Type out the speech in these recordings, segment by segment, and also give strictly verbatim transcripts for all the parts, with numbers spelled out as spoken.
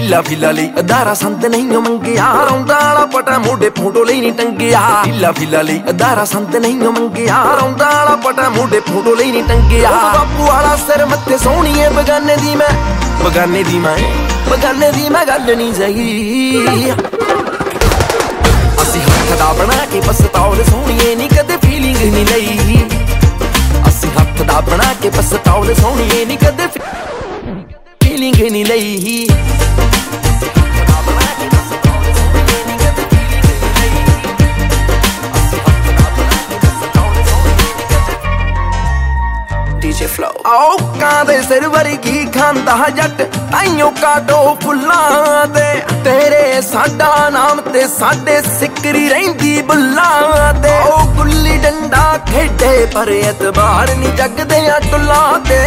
ਹੀਲਾ ਫਿਲਾ ਲਈ ਅਦਾਰਾ ਸੰਤ ਨਹੀਂ ਓ ਮੰਗਿਆ ਰੌਂਦਾ ਵਾਲਾ ਪਟਾ ਮੋਢੇ ਫੋਟੋ ਲਈ ਨਹੀਂ ਟੰਗਿਆ ਹੀਲਾ ਫਿਲਾ ਲਈ ਅਦਾਰਾ ਸੰਤ ਨਹੀਂ ਓ ਮੰਗਿਆ ਰੌਂਦਾ ਵਾਲਾ ਪਟਾ ਮੋਢੇ ਫੋਟੋ ਲਈ ਨਹੀਂ ਟੰਗਿਆ ਬਾਪੂ ਵਾਲਾ ਸਿਰ ਮੱਥੇ ਸੋਹਣੀਏ ਬਗਾਨੇ ਦੀ ਮੈਂ ਬਗਾਨੇ ਦੀ ਮੈਂ ਬਗਾਨੇ ਦੀ ਮੈਂ ਗੱਲ ਨਹੀਂ ਸਹੀ ਅਸੀਂ ਹੱਥ ਦਾ ਬਣਾ ਕੇ ਪਸਤੌਲ ਸੋਹਣੀਏ ਨੀ ਕਦੇ ਫੀਲਿੰਗ ਨਹੀਂ ਲਈ ਅਸੀਂ ਹੱਥ ਦਾ ਬਣਾ ਕੇ ਪਸਤੌਲ ਸੋਹਣੀਏ ਨੀ ਕਦੇ ਫੀਲਿੰਗ ਨਹੀਂ ਲਈ ਆਓ ਕਾਂ ਦੇ ਸਿਰ ਵਰਗੀ ਖਾਂਦਾ ਜੱਟ ਤਾਈਓ ਕਾਟੋ ਫੁੱਲਾਂ ਤੇ ਤੇਰੇ ਸਾਡਾ ਨਾਮ ਤੇ ਸਾਡੇ ਸਿਕਰੀ ਰਹਿੰਦੀ ਬੁੱਲਾਂ ਤੇ ਉਹ ਗੁੱਲੀ ਡੰਡਾ ਖੇਡੇ ਪਰ ਇਤਬਾਰ ਨਹੀਂ ਜਗਦੇ ਆ ਟੁੱਲਾਂ ਤੇ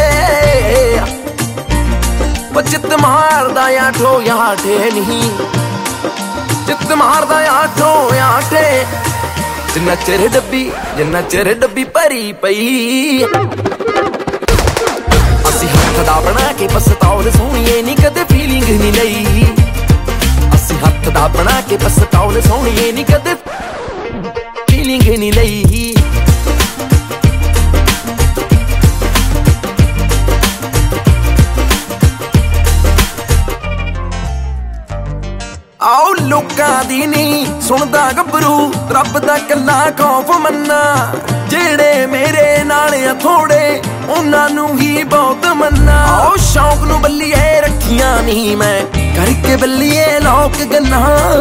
ਉਹ ਚਿੱਤ ਮਾਰਦਾ ਆ ਠੋਇਆ ਠੇ ਨਹੀਂ ਚਿੱਤ ਮਾਰਦਾ ਆ ਠੋਇਆ ਠੇ ਜਿੰਨਾ ਚਿਰ ਡੱਬੀ ਜਿੰਨਾ ਚਿਰ ਡੱਬੀ ਭਰੀ ਪਈ ਅਸੀਂ ਹੱਥ ਦਾ ਬਣਾ ਕੇ ਪਸਤੌਲ ਸੋਹਣੀਏ ਨੀ ਕਦੇ ਫੀਲਿੰਗ ਨਹੀਂ ਲਈ ਅਸੀਂ ਹੱਥ ਦਾ ਬਣਾ ਕੇ ਪਸਤੌਲ ਸੋਹਣੀਏ ਨੀ ਕਦੇ ਫੀਲਿੰਗ ਨਹੀਂ ਲਈ ਆਓ ਲੋਕਾਂ ਦੀ ਨਹੀਂ ਸੁਣਦਾ ਗੱਭਰੂ ਰੱਬ ਦਾ ਕੱਲਾ ਖੌਫ ਮੰਨਾ ਜਿਹੜੇ ਮੇਰੇ ਨਾਲ ਆ ਥੋੜੇ ਉਹਨਾਂ ਨੂੰ ਹੀ ਬਹੁਤ ਮੰਨਾ ਆਓ ਸ਼ੌਂਕ ਨੂੰ ਬੱਲੀਏ ਰੱਖੀਆਂ ਨਹੀਂ ਮੈਂ ਕਰਕੇ ਬੱਲੀਏ ਲੋਕ ਗੰਨਾ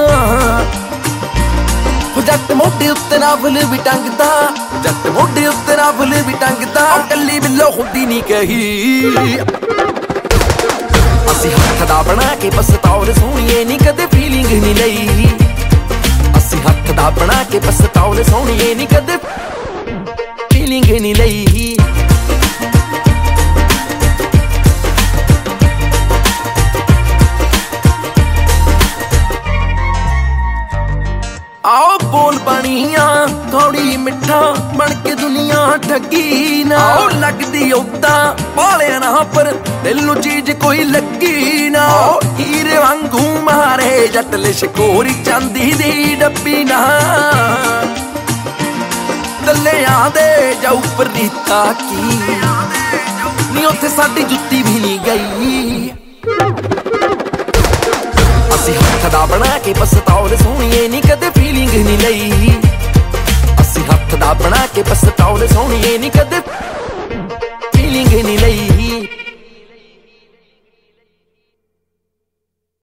ਜੱਟ ਮੋਢੇ ਉੱਤੇ ਨਾ ਫੁੱਲ ਵੀ ਟੰਗਦਾ ਜੱਟ ਮੋਢੇ ਉੱਤੇ ਨਾ ਫੁੱਲ ਵੀ ਟੰਗਦਾ ਕੱਲੀ ਬਿੱਲੋ ਹੁੰਦੀ ਨਹੀਂ ਕਹੀ ਅਸੀਂ ਹੱਥ ਦਾ ਬਣਾ ਕੇ ਪਸਤੌਲ ਸੋਹਣੀਏ ਨੀ ਕਦੇ ਫੀਲਿੰਗ ਨਹੀਂ ਲਈ ਅਸੀਂ ਹੱਥ ਦਾ ਬਣਾ ਕੇ ਪਸਤੌਲ ਸੋਹਣੀਏ ਨੀ ਕਦੇ ਫੀਲਿੰਗ ਨਹੀਂ ਲਈ ਆਓ ਬੋਲ ਬਣੀਆਂ ਥੋੜੀ ਮਿੱਠਾ ਬਣ ਕੇ ਦੁਨੀਆ ਠੱਗੀ ਨਾ ਆਓ ਲੱਗਦੀ ਉਦਾਂ ਬਾਲਿਆ ਨਾ ਪਰ ਦਿਲ ਨੂੰ ਚੀਜ਼ ਕੋਈ ਲੱਗੀ ਨਾ ਹੀਰੇ ਵਾਂਗੂ ਮਾਰੇ ਜੱਟ ਲਿਸ਼ਕੋਰੀ ਚਾਂਦੀ ਦੀ ਡੱਬੀ ਨਾ ਦੱਲਿਆਂ ਦੇ ਜਾਊ ਪਰੀਤਾ ਕੀ ਨੀ ਉੱਥੇ ਸਾਡੀ ਜੁੱਤੀ ਵੀ ਨਹੀਂ ਗਈ ਅਸੀਂ ਹੱਥ ਦਾ ਬਣਾ ਕੇ ਪਸਤੌਲ ਸੋਹਣੀਏ ਨੀ ਕਦੇ ਫੀਲਿੰਗ ਨਹੀਂ ਲਈ ਅਸੀਂ ਹੱਥ ਦਾ ਬਣਾ ਕੇ ਪਸਤੌਲ ਸੋਹਣੀਏ ਨੀ ਕਦੇ ਫੀਲਿੰਗ ਨਹੀਂ ਲਈ